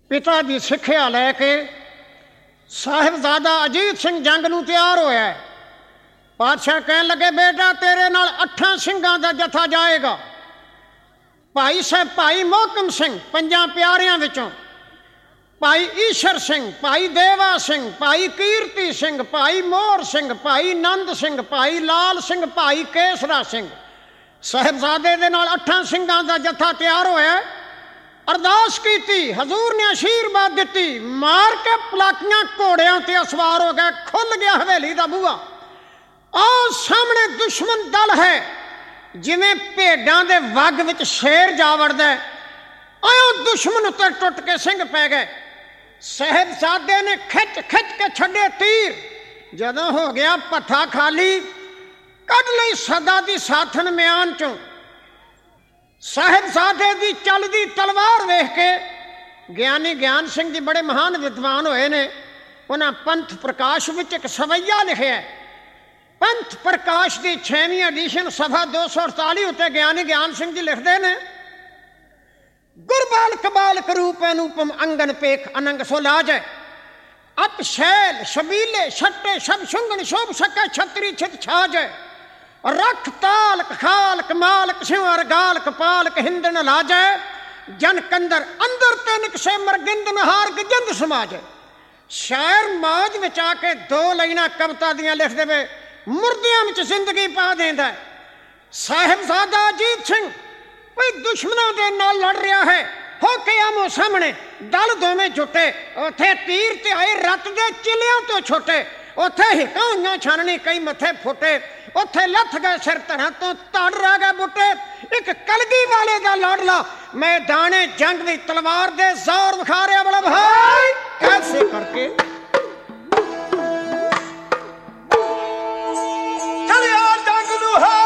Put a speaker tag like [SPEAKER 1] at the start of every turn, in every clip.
[SPEAKER 1] पिता की सिक्ख्या लैके साहिबजादा अजीत सिंह जंग नूं तैयार होया। पातशाह कहन लगे बेटा तेरे नाल 8 ਸਿੰਘਾਂ ਦਾ जथा जाएगा। भाई साहब भाई मोहकम सिंह 5 प्यारियां विचों, भाई ईशर सिंह, भाई देवा सिंह, भाई कीर्ति सिंह, भाई मोहर सिंह, भाई नंद सिंह, भाई लाल सिंह, भाई केसरा सिंह। साहिबजादे दे नाल 8 ਸਿੰਘਾਂ ਦਾ जथा तैयार होया। अरदास की, हजूर ने आशीर्वाद दी, मार के पलाकियां घोड़ियां ते सवार हो गए। खुल गया हवेली का बूहा। आओ सामने दुश्मन दल है, जिवें भेडां दे वग विच शेर जा वड़दा है। आओ दुश्मन उत्ते टुट के सिंह पै गए। साहिबजादे ने खिच खिच के छड्डे तीर। जदों हो गया भट्ठा खाली, कढ लई सदा दी साथन म्यान चों। साहिबजादे की चलती तलवार वेख के ज्ञानी ज्ञान सिंह जी बड़े महान विद्वान होए ने। उन्हें पंथ प्रकाश विच एक सवैया लिखिया। पंथ प्रकाश की 6वीं एडिशन सफा 248 उत्ते ज्ञानी ज्ञान सिंह जी लिखते हैं, गुरबालक बालक रूप अनुपम अंगन पेख अनंग सोलाज है। अप शैल शबीले छट्टे शब शुंगन शोभ सके छतरी छित छाज है। रख तालक खालक मालक सिंवर गालक पालक हिंदन लाजै। जन कंदर अंदर तेनिक से मरगिंद नहार गजंद समाज है। शायर मौज विच आके 2 लाइनां कविता दियां लिख देवे, मुर्दियां विच जिंदगी पा देंदा है। साहिबजादा अजीत सिंह कोई दुश्मनों के नाल लड़ रहा है। हो के आमो सामने दल दोवें जुटे। उथे तीर ते आए रत दे चिलियां तो छोटे। उथे हिकां होइयां छाननी कई मथे फुटे। उथे लथ गए सिर धरां तो तड़ रह गए बुटे। एक कलगी वाले का लाडला मैदाने जंग में तलवार दे जोर विखा रहा वाला भाई कैसे करके
[SPEAKER 2] चलिया जंग नूं है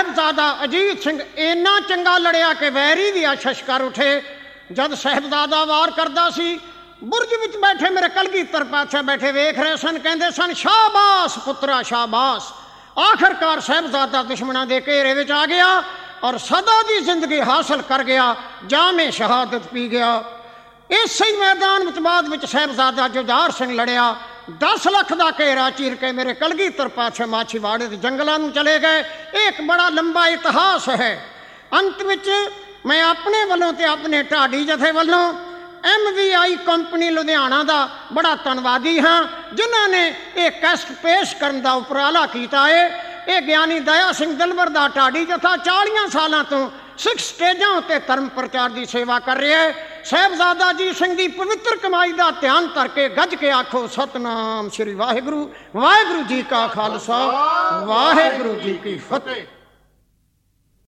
[SPEAKER 1] ਸਾਹਿਬਜ਼ਾਦਾ ਅਜੀਤ ਸਿੰਘ ਇੰਨਾ ਚੰਗਾ ਲੜਿਆ ਕਿ ਵੈਰੀ ਵੀ ਆਸ਼ਸ਼ ਕਰ ਉਠੇ। ਜਦ ਸਾਹਿਬਜ਼ਾਦਾ ਵਾਰ ਕਰਦਾ ਸੀ, ਬੁਰਜ ਵਿੱਚ ਬੈਠੇ ਮੇਰੇ ਕਲਗੀਧਰ ਪਾਤਸ਼ਾਹ ਬੈਠੇ ਵੇਖ ਰਹੇ ਸਨ, ਕਹਿੰਦੇ ਸਨ ਸ਼ਾਬਾਸ਼ ਪੁੱਤਰਾ ਸ਼ਾਬਾਸ਼। ਆਖਰਕਾਰ ਸਾਹਿਬਜ਼ਾਦਾ ਦੁਸ਼ਮਣਾਂ ਦੇ ਘੇਰੇ ਵਿੱਚ ਆ ਗਿਆ ਔਰ ਸਦਾ ਦੀ ਜ਼ਿੰਦਗੀ ਹਾਸਲ ਕਰ ਗਿਆ, ਜਾਮੇ ਸ਼ਹਾਦਤ ਪੀ ਗਿਆ। ਇਸੇ ਹੀ ਮੈਦਾਨ ਵਿੱਚ ਬਾਅਦ ਵਿੱਚ ਸਾਹਿਬਜ਼ਾਦਾ ਜੁਝਾਰ ਸਿੰਘ ਲੜਿਆ। 10 ਲੱਖ ਦਾ ਘੇਰਾ ਚੀਰ ਕੇ ਮੇਰੇ ਕਲਗੀਧਰ ਪਾਤਸ਼ਾਹ ਮਾਛੀਵਾੜੇ ਦੇ ਜੰਗਲਾਂ ਨੂੰ ਚਲੇ ਗਏ। ਇਹ ਇੱਕ ਬੜਾ ਲੰਬਾ ਇਤਿਹਾਸ ਹੈ। ਅੰਤ ਵਿੱਚ ਮੈਂ ਆਪਣੇ ਵੱਲੋਂ ਤੇ ਆਪਣੇ ਢਾਡੀ ਜਥੇ ਵੱਲੋਂ MVI ਕੰਪਨੀ ਲੁਧਿਆਣਾ ਦਾ ਬੜਾ ਧੰਨਵਾਦੀ ਹਾਂ, ਜਿਨ੍ਹਾਂ ਨੇ ਇਹ ਕੈਸਟ ਪੇਸ਼ ਕਰਨ ਦਾ ਉਪਰਾਲਾ ਕੀਤਾ ਹੈ। ਇਹ ਗਿਆਨੀ ਦਇਆ ਸਿੰਘ ਦਿਲਬਰ ਦਾ ਢਾਡੀ ਜਥਾ 40 ਸਾਲਾਂ ਤੋਂ ਸਿੱਖ ਸਟੇਜਾਂ ਉੱਤੇ ਧਰਮ ਪ੍ਰਚਾਰ ਦੀ ਸੇਵਾ ਕਰ ਰਿਹਾ ਹੈ। ਸਾਹਿਬਜ਼ਾਦਾ ਅਜੀਤ ਸਿੰਘ ਦੀ ਪਵਿੱਤਰ ਕਮਾਈ ਦਾ ਧਿਆਨ ਧਰ ਕੇ ਗੱਜ ਕੇ ਆਖੋ ਸਤਨਾਮ ਸ੍ਰੀ ਵਾਹਿਗੁਰੂ। ਵਾਹਿਗੁਰੂ ਜੀ ਕਾ ਖਾਲਸਾ, ਵਾਹਿਗੁਰੂ ਜੀ ਕੀ ਫਤਿਹ।